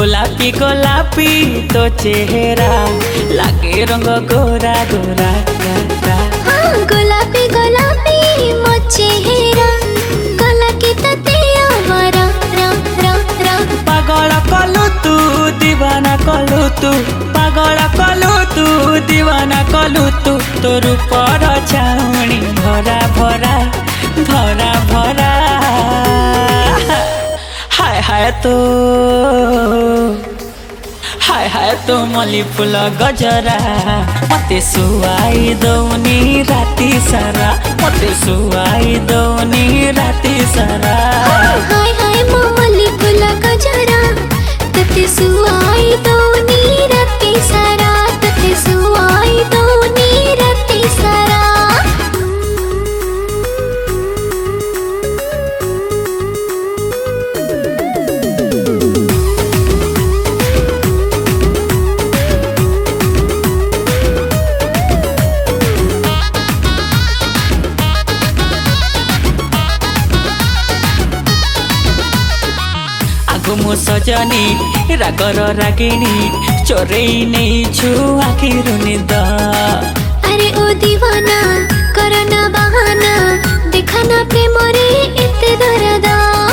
गोलापी गोलापी तो चेहरा लागे रंग गोरा गोरा गोरा। गोलापी गोलापी मो चेहरा गला के तते आवारा रा रा रा। पागल कलु तू दीवाना कलु तू पागल कलु तू दीवाना कलु तू तोर पर छाउणी भरा भरा भरा भरा। हाय हाय तो मल्ली फूल गजरा मते सुआई दौनी राति सारा मते सुआई दौनी राति सारा। हाय हाय मो मल्ली फूल गजरा तते सुआई दौनी राति सारा तते सुआई दौनी राति सारा। मो सजनी रागर रागिणी चोरई नहीं छु आखिरु निद। अरे ओ दीवाना करना बहाना दिखाना प्रेम रे एते दर्द।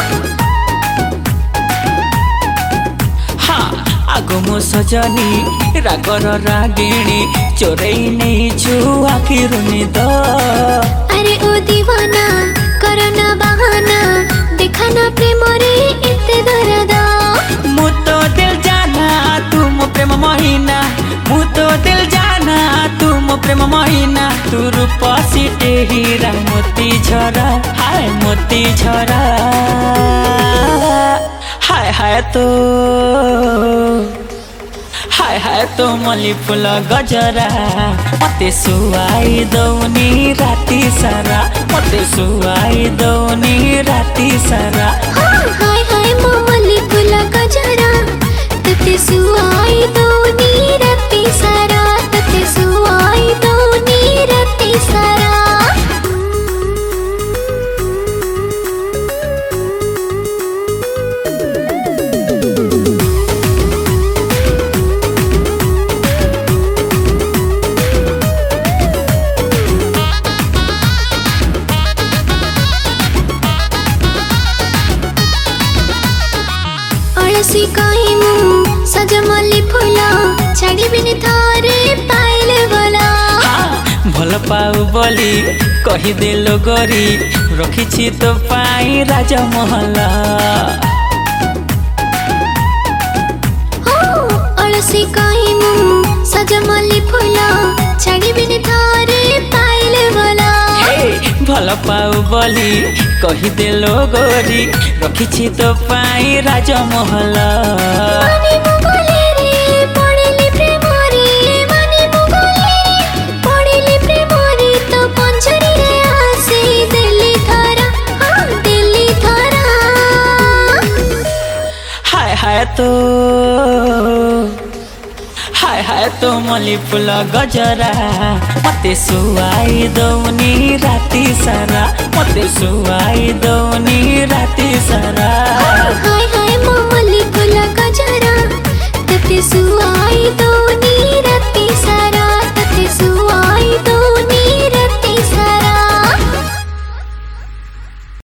हाँ आगो मो सजनी रागर रागिणी चोरई नहीं छु आखिरु निद। अरे ओ दीवाना करना बहाना दिखाना प्रेम रे एते दर्द। मु तो दिल जाना तुम प्रेम महीना मु तो दिल जाना तुम प्रेम महीना तू रूप सीटे हीरा मोती झरा हाय मोती झरा। हाय तो मल्ली फूल गजरा मते सुआई दौनी राति सारा मते सुआई दौनी राति सारा। हाय हाय मो मल्ली फूल गजरा तते सुआई दौनी राति सारा तते सुआई दौनी राति सारा। अलसी कहीं मु सज मल्ली फूल छाड़ी बिन थारे पाइले बोला। भल पाऊ बोली कही देलो गोरी रखिछि तो पाई राजमहल। अलसी कहीं मु सज मल्ली फूल छाड़ी बिन थारे पाइले बोला। भल पाऊ बोली कही देलो गोरी रखिछि तो पाई राजमहल। हाय तो मल्ली फूल गजरा मते सुआई दौनी राति सारा मते सुआई दौनी राति सारा। हाय हाय मो मल्ली फूल गजरा तते सुआई दौनी